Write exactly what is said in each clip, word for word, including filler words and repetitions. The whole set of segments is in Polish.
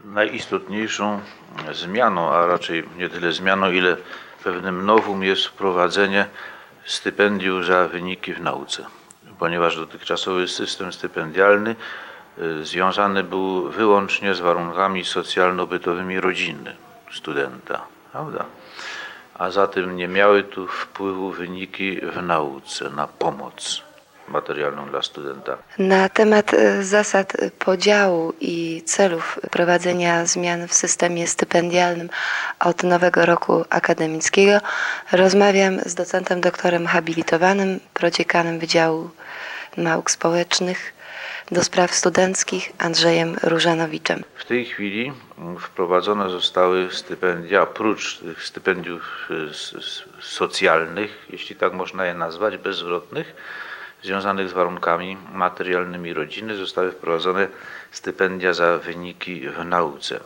Najistotniejszą zmianą, a raczej nie tyle zmianą, ile pewnym nowum jest wprowadzenie stypendium za wyniki w nauce, ponieważ dotychczasowy system stypendialny związany był wyłącznie z warunkami socjalno-bytowymi rodziny studenta, prawda? A zatem nie miały tu wpływu wyniki w nauce na pomoc materialną dla studenta. Na temat zasad podziału i celów prowadzenia zmian w systemie stypendialnym od nowego roku akademickiego rozmawiam z docentem doktorem habilitowanym, prodziekanem Wydziału Nauk Społecznych do spraw studenckich Andrzejem Różanowiczem. W tej chwili wprowadzone zostały stypendia, oprócz tych stypendiów socjalnych, jeśli tak można je nazwać, bezzwrotnych, związanych z warunkami materialnymi rodziny, zostały wprowadzone stypendia za wyniki w nauce.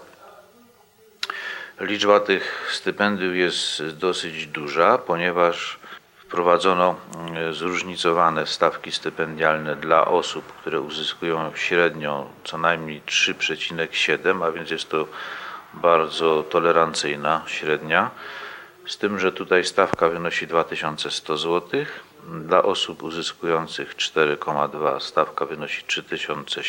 Liczba tych stypendiów jest dosyć duża, ponieważ wprowadzono zróżnicowane stawki stypendialne dla osób, które uzyskują średnio co najmniej trzy przecinek siedem, a więc jest to bardzo tolerancyjna średnia, z tym, że tutaj stawka wynosi dwa tysiące sto złotych. Dla osób uzyskujących cztery przecinek dwa stawka wynosi trzy tysiące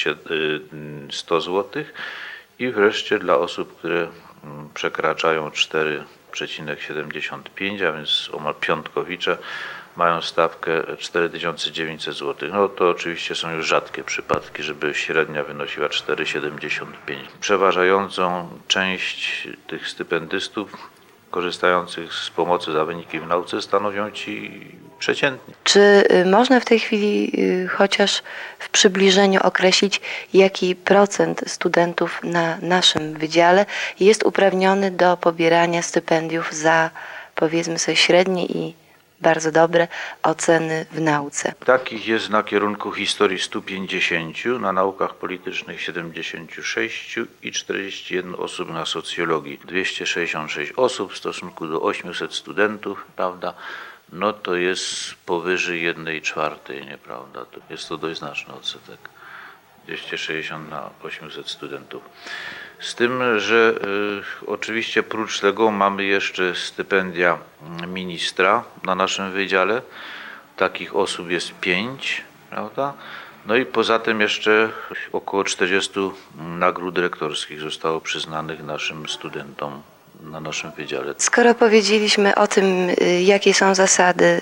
sto złotych i wreszcie dla osób, które przekraczają cztery przecinek siedemdziesiąt pięć, a więc omal piątkowicze, mają stawkę cztery tysiące dziewięćset złotych. No to oczywiście są już rzadkie przypadki, żeby średnia wynosiła cztery przecinek siedemdziesiąt pięć. Przeważającą część tych stypendystów korzystających z pomocy za wyniki w nauce stanowią ci przeciętni. Czy można w tej chwili chociaż w przybliżeniu określić, jaki procent studentów na naszym wydziale jest uprawniony do pobierania stypendiów za, powiedzmy sobie, średnie i bardzo dobre oceny w nauce? Takich jest na kierunku historii stu pięćdziesięciu, na naukach politycznych siedemdziesiąt sześć i czterdzieści jedna osób na socjologii. dwieście sześćdziesiąt sześć osób w stosunku do ośmiuset studentów, prawda? No to jest powyżej jednej czwartej, nieprawda? To jest to dość znaczny odsetek. dwieście sześćdziesiąt na ośmiuset studentów. Z tym, że y, oczywiście prócz tego mamy jeszcze stypendia ministra na naszym wydziale. Takich osób jest pięć, prawda? No i poza tym jeszcze około czterdziestu nagród rektorskich zostało przyznanych naszym studentom na naszym wydziale. Skoro powiedzieliśmy o tym, jakie są zasady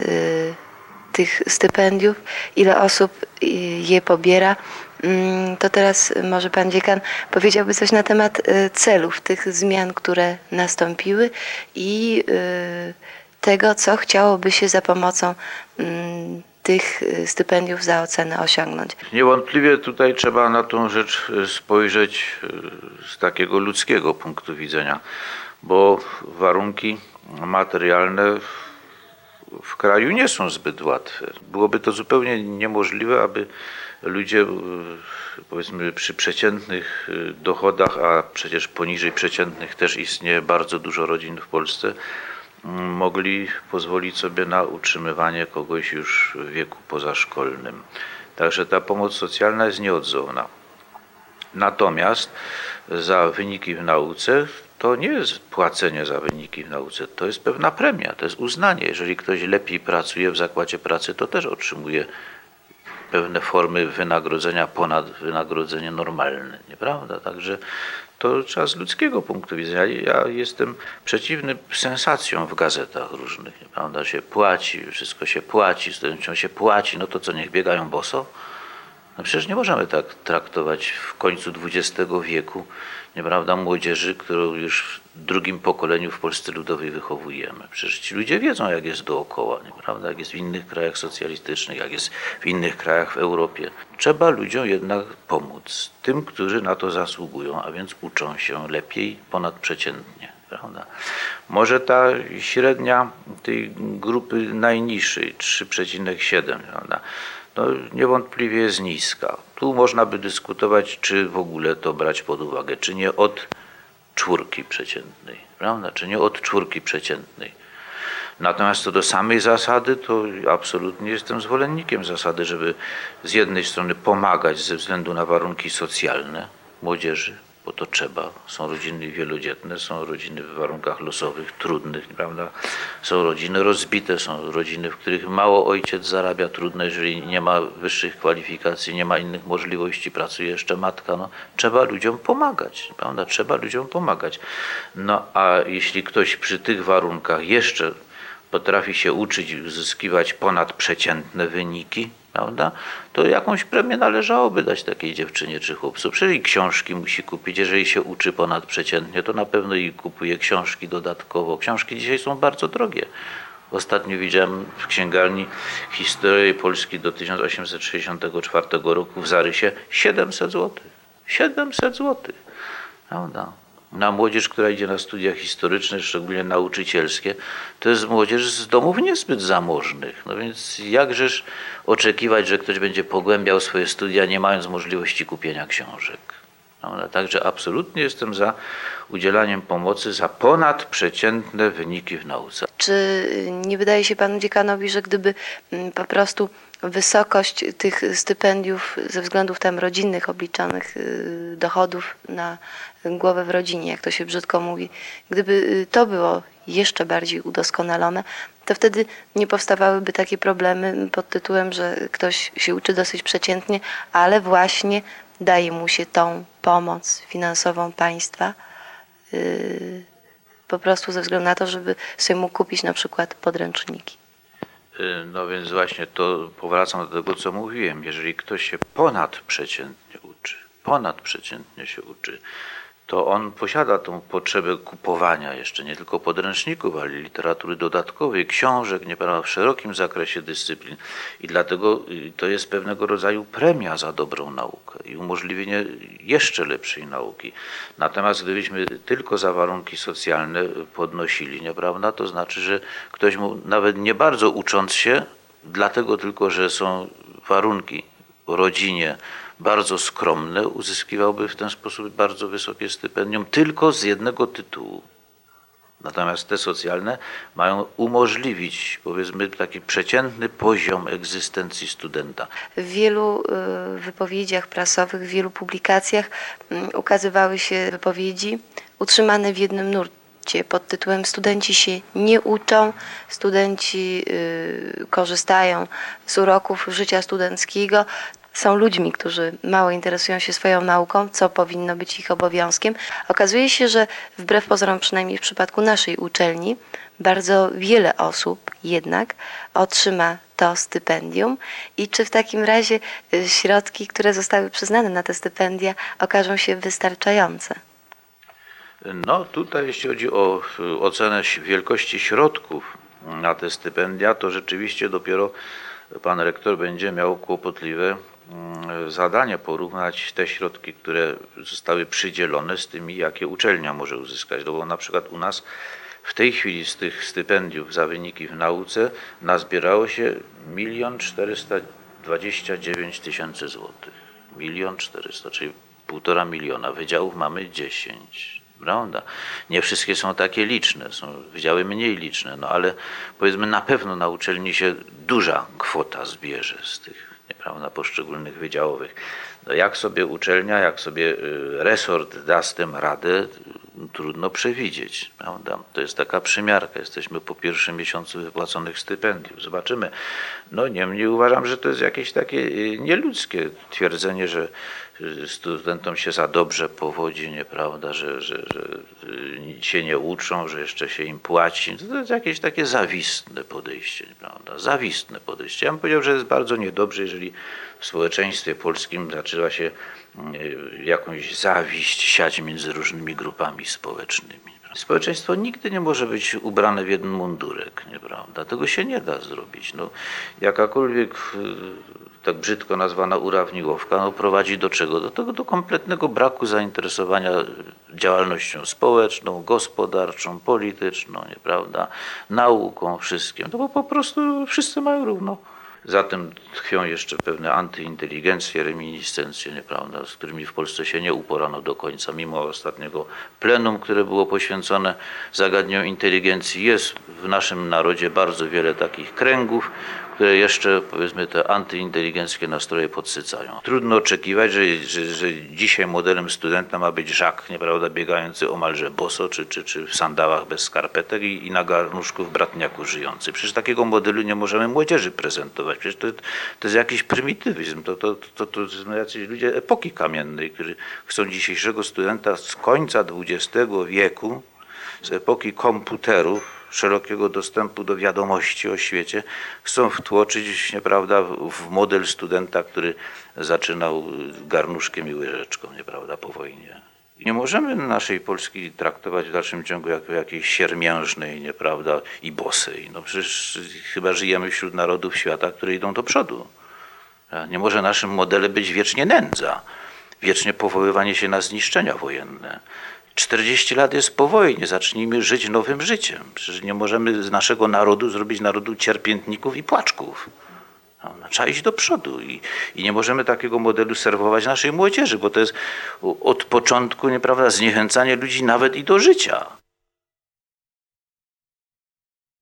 tych stypendiów, ile osób je pobiera, to teraz może pan dziekan powiedziałby coś na temat celów tych zmian, które nastąpiły i tego, co chciałoby się za pomocą tych stypendiów za ocenę osiągnąć. Niewątpliwie tutaj trzeba na tą rzecz spojrzeć z takiego ludzkiego punktu widzenia, bo warunki materialne w kraju nie są zbyt łatwe. Byłoby to zupełnie niemożliwe, aby ludzie, powiedzmy, przy przeciętnych dochodach, a przecież poniżej przeciętnych też istnieje bardzo dużo rodzin w Polsce, mogli pozwolić sobie na utrzymywanie kogoś już w wieku pozaszkolnym. Także ta pomoc socjalna jest nieodzowna. Natomiast za wyniki w nauce to nie jest płacenie za wyniki w nauce, to jest pewna premia, to jest uznanie. Jeżeli ktoś lepiej pracuje w zakładzie pracy, to też otrzymuje pewne formy wynagrodzenia ponad wynagrodzenie normalne, nieprawda? Także to trzeba z ludzkiego punktu widzenia. Ja jestem przeciwny sensacjom w gazetach różnych, nieprawda? Się płaci, wszystko się płaci, studentom się płaci, no to co, niech biegają boso? No przecież nie możemy tak traktować w końcu dwudziestego wieku, nieprawda, młodzieży, którą już w drugim pokoleniu w Polsce Ludowej wychowujemy. Przecież ci ludzie wiedzą, jak jest dookoła, nieprawda, jak jest w innych krajach socjalistycznych, jak jest w innych krajach w Europie. Trzeba ludziom jednak pomóc, tym, którzy na to zasługują, a więc uczą się lepiej, ponadprzeciętnie. Prawda? Może ta średnia tej grupy najniższej, trzy przecinek siedem, prawda? No, niewątpliwie jest niska. Tu można by dyskutować, czy w ogóle to brać pod uwagę, czy nie od czwórki przeciętnej, prawda? Czy nie od czwórki przeciętnej. Natomiast co do samej zasady, to absolutnie jestem zwolennikiem zasady, żeby z jednej strony pomagać ze względu na warunki socjalne młodzieży, bo to trzeba. Są rodziny wielodzietne, są rodziny w warunkach losowych, trudnych, prawda? Są rodziny rozbite, są rodziny, w których mało ojciec zarabia, trudne, jeżeli nie ma wyższych kwalifikacji, nie ma innych możliwości, pracuje jeszcze matka. No, trzeba ludziom pomagać, prawda? Trzeba ludziom pomagać. No a jeśli ktoś przy tych warunkach jeszcze potrafi się uczyć i uzyskiwać ponadprzeciętne wyniki, prawda, to jakąś premię należałoby dać takiej dziewczynie czy chłopcu. Przecież książki musi kupić. Jeżeli się uczy ponadprzeciętnie, to na pewno i kupuje książki dodatkowo. Książki dzisiaj są bardzo drogie. Ostatnio widziałem w księgarni Historię Polski do tysiąc osiemset sześćdziesiątego czwartego roku w zarysie siedemset złotych. siedemset złotych. Prawda? Na młodzież, która idzie na studia historyczne, szczególnie nauczycielskie, to jest młodzież z domów niezbyt zamożnych. No więc jakżeż oczekiwać, że ktoś będzie pogłębiał swoje studia, nie mając możliwości kupienia książek. No, także absolutnie jestem za udzielaniem pomocy za ponadprzeciętne wyniki w nauce. Czy nie wydaje się panu dziekanowi, że gdyby mm, po prostu wysokość tych stypendiów ze względów tam rodzinnych obliczanych y, dochodów na głowę w rodzinie, jak to się brzydko mówi, gdyby y, to było jeszcze bardziej udoskonalone, to wtedy nie powstawałyby takie problemy pod tytułem, że ktoś się uczy dosyć przeciętnie, ale właśnie daje mu się tą pomoc finansową państwa, yy, po prostu ze względu na to, żeby sobie mógł kupić na przykład podręczniki. No więc właśnie to powracam do tego, co mówiłem. Jeżeli ktoś się ponadprzeciętnie uczy, ponadprzeciętnie się uczy, to on posiada tą potrzebę kupowania jeszcze nie tylko podręczników, ale literatury dodatkowej, książek, nieprawda, w szerokim zakresie dyscyplin. I dlatego to jest pewnego rodzaju premia za dobrą naukę i umożliwienie jeszcze lepszej nauki. Natomiast gdybyśmy tylko za warunki socjalne podnosili, nieprawda, to znaczy, że ktoś mu nawet nie bardzo ucząc się, dlatego tylko, że są warunki w rodzinie bardzo skromne, uzyskiwałby w ten sposób bardzo wysokie stypendium tylko z jednego tytułu. Natomiast te socjalne mają umożliwić, powiedzmy, taki przeciętny poziom egzystencji studenta. W wielu y, wypowiedziach prasowych, w wielu publikacjach y, ukazywały się wypowiedzi utrzymane w jednym nurcie pod tytułem studenci się nie uczą, studenci y, korzystają z uroków życia studenckiego. Są ludźmi, którzy mało interesują się swoją nauką, co powinno być ich obowiązkiem. Okazuje się, że wbrew pozorom, przynajmniej w przypadku naszej uczelni, bardzo wiele osób jednak otrzyma to stypendium i czy w takim razie środki, które zostały przyznane na te stypendia, okażą się wystarczające? No tutaj jeśli chodzi o ocenę wielkości środków na te stypendia, to rzeczywiście dopiero pan rektor będzie miał kłopotliwe zadanie porównać te środki, które zostały przydzielone z tymi, jakie uczelnia może uzyskać. No bo na przykład u nas w tej chwili z tych stypendiów za wyniki w nauce nazbierało się milion czterysta dwadzieścia dziewięć tysięcy złotych. Milion czterysta, czyli półtora miliona. Wydziałów mamy dziesięć. Prawda? Nie wszystkie są takie liczne, są wydziały mniej liczne, no ale powiedzmy na pewno na uczelni się duża kwota zbierze z tych, nieprawda, poszczególnych wydziałowych. No jak sobie uczelnia, jak sobie resort da z tym radę, trudno przewidzieć, prawda? To jest taka przymiarka, jesteśmy po pierwszym miesiącu wypłaconych stypendiów, zobaczymy. No niemniej uważam, że to jest jakieś takie nieludzkie twierdzenie, że studentom się za dobrze powodzi, nieprawda, że, że, że się nie uczą, że jeszcze się im płaci. To jest jakieś takie zawistne podejście, nieprawda? Zawistne podejście. Ja bym powiedział, że jest bardzo niedobrze, jeżeli w społeczeństwie polskim zaczyna się jakąś zawiść siać między różnymi grupami społecznymi. Społeczeństwo nigdy nie może być ubrane w jeden mundurek, nieprawda? Tego się nie da zrobić. No, jakakolwiek tak brzydko nazwana urawniłowka no, prowadzi do czego? Do tego do kompletnego braku zainteresowania działalnością społeczną, gospodarczą, polityczną, nieprawda? Nauką, wszystkim. No bo po prostu wszyscy mają równo. Zatem tkwią jeszcze pewne antyinteligencje, reminiscencje, nieprawda, z którymi w Polsce się nie uporano do końca. Mimo ostatniego plenum, które było poświęcone zagadnieniom inteligencji, jest w naszym narodzie bardzo wiele takich kręgów, które jeszcze, powiedzmy, te antyinteligenckie nastroje podsycają. Trudno oczekiwać, że, że, że dzisiaj modelem studenta ma być Żak, nieprawda, biegający omalże boso, czy, czy, czy w sandałach bez skarpetek i, i na garnuszku w bratniaku żyjący. Przecież takiego modelu nie możemy młodzieży prezentować. Przecież to, to jest jakiś prymitywizm. To, to, to, to, to są jacyś ludzie epoki kamiennej, którzy chcą dzisiejszego studenta z końca dwudziestego wieku, z epoki komputerów, szerokiego dostępu do wiadomości o świecie, chcą wtłoczyć, nieprawda, w model studenta, który zaczynał garnuszkiem i łyżeczką, nieprawda, po wojnie. Nie możemy naszej Polski traktować w dalszym ciągu jako jakiejś siermiężnej, nieprawda, i bosej. No przecież chyba żyjemy wśród narodów świata, które idą do przodu. Nie może naszym modelem być wiecznie nędza, wiecznie powoływanie się na zniszczenia wojenne. czterdzieści lat jest po wojnie, zacznijmy żyć nowym życiem. Przecież nie możemy z naszego narodu zrobić narodu cierpiętników i płaczków. No, trzeba iść do przodu i, i nie możemy takiego modelu serwować naszej młodzieży, bo to jest od początku, nieprawda, zniechęcanie ludzi nawet i do życia.